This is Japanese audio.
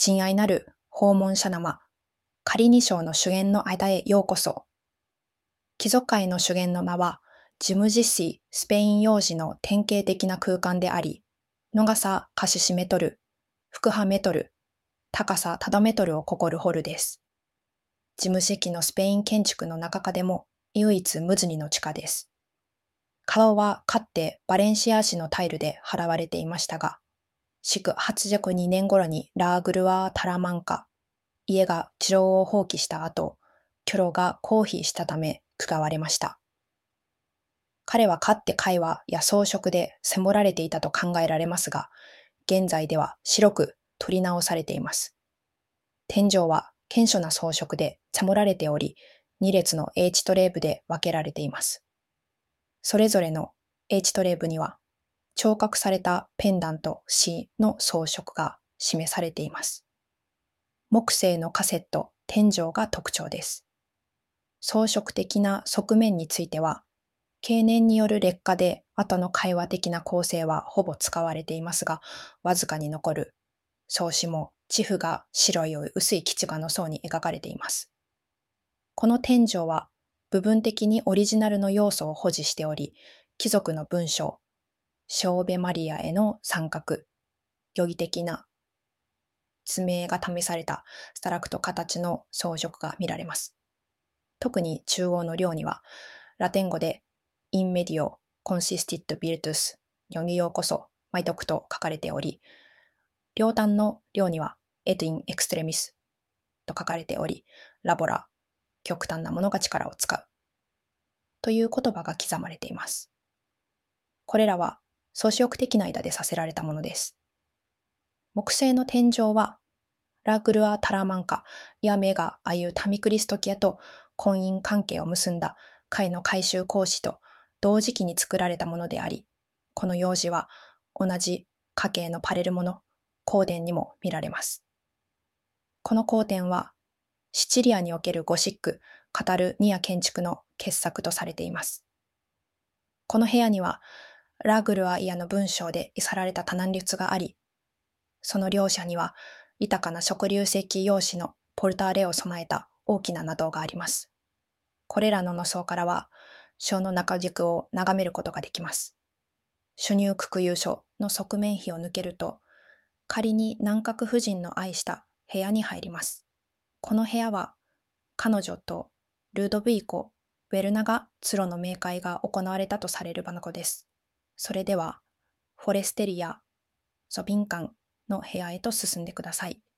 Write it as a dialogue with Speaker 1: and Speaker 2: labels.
Speaker 1: 親愛なる訪問者生、カリニ賞の主演の間へようこそ。貴族界の主演の間は、ジム実施スペイン幼児の典型的な空間であり、長さカシシメトル、幅波メトル、高さタダメトルを誇るホルです。ジム式のスペイン建築の中でも唯一無二の地下です。顔はかってバレンシア市のタイルで払われていましたが、祝802年頃にラーグルアー・タラマンカ、家が治療を放棄した後、キョロが公費したため使われました。彼はかって絵画や装飾で迫られていたと考えられますが、現在では白く取り直されています。天井は顕著な装飾で守られており、2列の H トレーブで分けられています。それぞれの H トレーブには、彫刻されたペンダント C の装飾が示されています。木製のカセット、天井が特徴です。装飾的な側面については、経年による劣化で後の絵画的な構成はほぼ使われていますが、わずかに残る装飾も地譜が白い薄い基地画の層に描かれています。この天井は部分的にオリジナルの要素を保持しており、貴族の文章、ショーベマリアへの参画、予義的な図面が試されたスタラクト形の装飾が見られます。特に中央の梁には、ラテン語でインメディオ、コンシスティットビルトゥス、世にようこそ、毎読と書かれており、両端の梁にはエトインエクストレミスと書かれており、ラボラ、極端なものが力を使うという言葉が刻まれています。これらは装飾的な間でさせられたものです。木製の天井は、ラグルア・タラマンカやメガアユ・タミクリストキアと婚姻関係を結んだ会の改修工事と同時期に作られたものであり、この幼児は同じ家系のパレルモの宮殿にも見られます。この宮殿はシチリアにおけるゴシック、カタルニア建築の傑作とされています。この部屋にはラグルアイアの文章で遺さられた多難術があり、その両者には豊かな食粒石用紙のポルターレを備えた大きな名堂があります。これらの野草からは、書の中軸を眺めることができます。朱入屈遊書の側面碑を抜けると、仮に南郭夫人の愛した部屋に入ります。この部屋は、彼女とルードビーコ・ウェルナガ・ツロの冥会が行われたとされる場所です。それでは、フォレステリア・ゾビンカンの部屋へと進んでください。